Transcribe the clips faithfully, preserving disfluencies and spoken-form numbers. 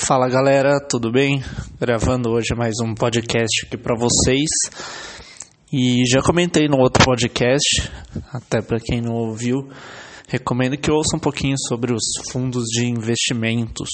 Fala galera, tudo bem? Gravando hoje mais um podcast aqui para vocês. E já comentei no outro podcast, até para quem não ouviu, recomendo que ouça um pouquinho sobre os fundos de investimentos.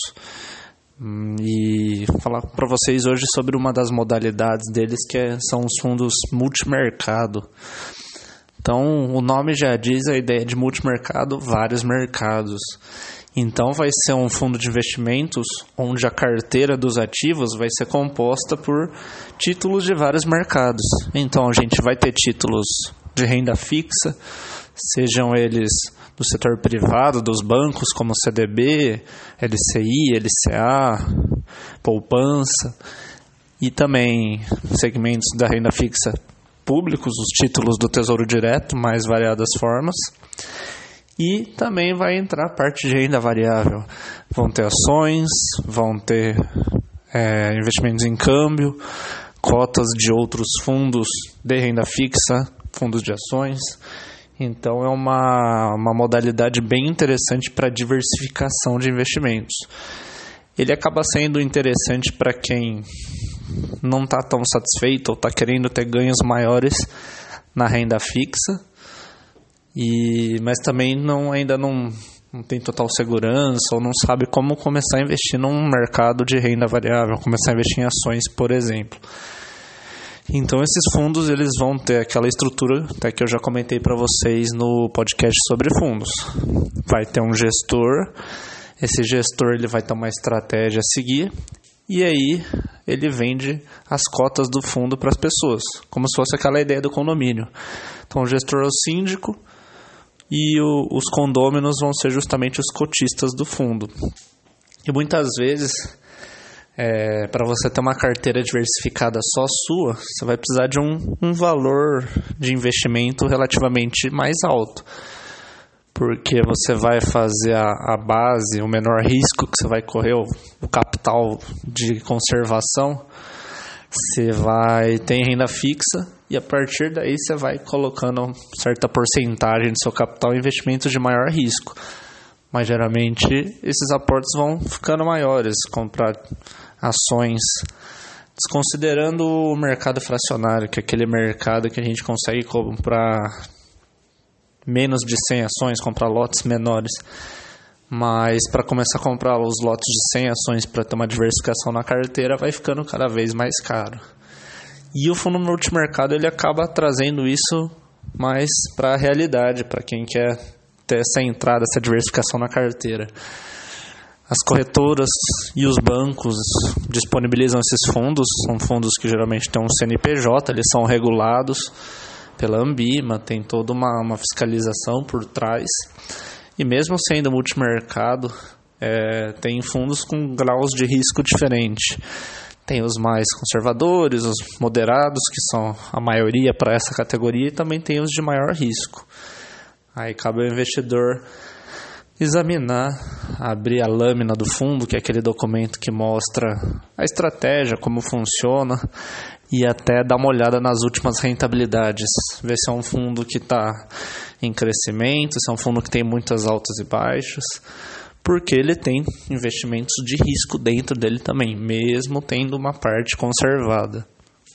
E falar para vocês hoje sobre uma das modalidades deles, que é, são os fundos multimercado. Então, o nome já diz a ideia de multimercado, vários mercados. Então, vai ser um fundo de investimentos onde a carteira dos ativos vai ser composta por títulos de vários mercados. Então, a gente vai ter títulos de renda fixa, sejam eles do setor privado, dos bancos como C D B, L C I, L C A, poupança, e também segmentos da renda fixa públicos, os títulos do Tesouro Direto, mais variadas formas. E também vai entrar a parte de renda variável. Vão ter ações, vão ter é, investimentos em câmbio, cotas de outros fundos de renda fixa, fundos de ações. Então é uma, uma modalidade bem interessante para diversificação de investimentos. Ele acaba sendo interessante para quem não está tão satisfeito ou está querendo ter ganhos maiores na renda fixa. E, mas também não, ainda não, não tem total segurança ou não sabe como começar a investir num mercado de renda variável, começar a investir em ações, por exemplo. Então esses fundos eles vão ter aquela estrutura até que eu já comentei para vocês no podcast sobre fundos. Vai ter um gestor, esse gestor ele vai ter uma estratégia a seguir e aí ele vende as cotas do fundo para as pessoas, como se fosse aquela ideia do condomínio. Então o gestor é o síndico e o, os condôminos vão ser justamente os cotistas do fundo. E muitas vezes, é, para você ter uma carteira diversificada só sua, você vai precisar de um, um valor de investimento relativamente mais alto. Porque você vai fazer a, a base, o menor risco que você vai correr, o, o capital de conservação, você vai ter renda fixa e a partir daí você vai colocando certa porcentagem do seu capital em investimentos de maior risco. Mas geralmente esses aportes vão ficando maiores, comprar ações, desconsiderando o mercado fracionário, que é aquele mercado que a gente consegue comprar menos de cem ações, comprar lotes menores. Mas para começar a comprar os lotes de cem ações para ter uma diversificação na carteira, vai ficando cada vez mais caro. E o fundo multimercado ele acaba trazendo isso mais para a realidade, para quem quer ter essa entrada, essa diversificação na carteira. As corretoras e os bancos disponibilizam esses fundos, são fundos que geralmente têm um C N P J, eles são regulados pela Anbima, tem toda uma, uma fiscalização por trás. E mesmo sendo multimercado, é, tem fundos com graus de risco diferentes. Tem os mais conservadores, os moderados, que são a maioria para essa categoria, e também tem os de maior risco. Aí cabe ao investidor examinar, abrir a lâmina do fundo, que é aquele documento que mostra a estratégia, como funciona, e até dar uma olhada nas últimas rentabilidades, ver se é um fundo que está em crescimento, se é um fundo que tem muitas altas e baixas, porque ele tem investimentos de risco dentro dele também, mesmo tendo uma parte conservada.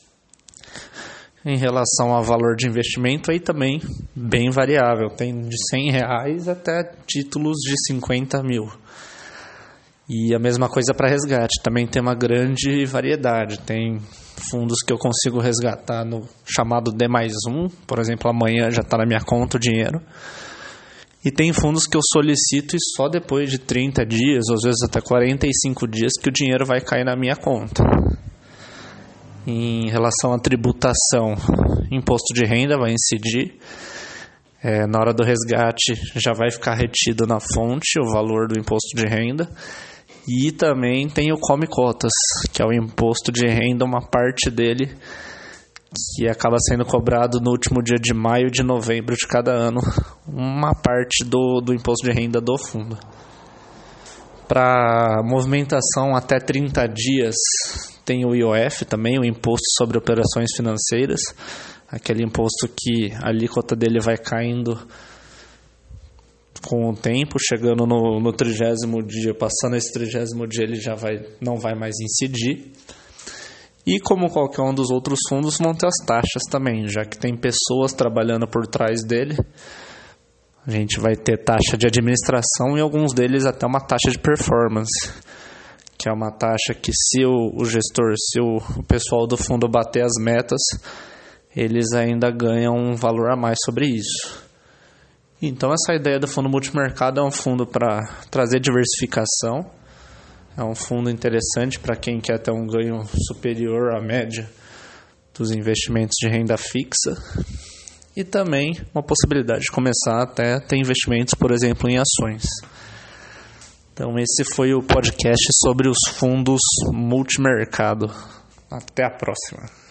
Em relação ao valor de investimento, aí também bem variável, tem de cem reais até títulos de cinquenta mil. E a mesma coisa para resgate, também tem uma grande variedade, tem fundos que eu consigo resgatar no chamado D mais um, por exemplo, amanhã já está na minha conta o dinheiro. E tem fundos que eu solicito e só depois de trinta dias, ou às vezes até quarenta e cinco dias, que o dinheiro vai cair na minha conta. Em relação à tributação, imposto de renda vai incidir. É, na hora do resgate já vai ficar retido na fonte o valor do imposto de renda. E também tem o Come Cotas, que é o imposto de renda, uma parte dele que acaba sendo cobrado no último dia de maio e de novembro de cada ano, uma parte do, do imposto de renda do fundo. Para movimentação até trinta dias, tem o I O F também, o Imposto sobre Operações Financeiras, aquele imposto que a alíquota dele vai caindo com o tempo, chegando no, no trigésimo dia, passando esse trigésimo dia, ele já vai, não vai mais incidir. E como qualquer um dos outros fundos, vão ter as taxas também, já que tem pessoas trabalhando por trás dele. A gente vai ter taxa de administração e alguns deles até uma taxa de performance, que é uma taxa que se o, o gestor, se o, o pessoal do fundo bater as metas, eles ainda ganham um valor a mais sobre isso. Então essa ideia do fundo multimercado é um fundo para trazer diversificação, é um fundo interessante para quem quer ter um ganho superior à média dos investimentos de renda fixa e também uma possibilidade de começar até a ter investimentos, por exemplo, em ações. Então esse foi o podcast sobre os fundos multimercado. Até a próxima.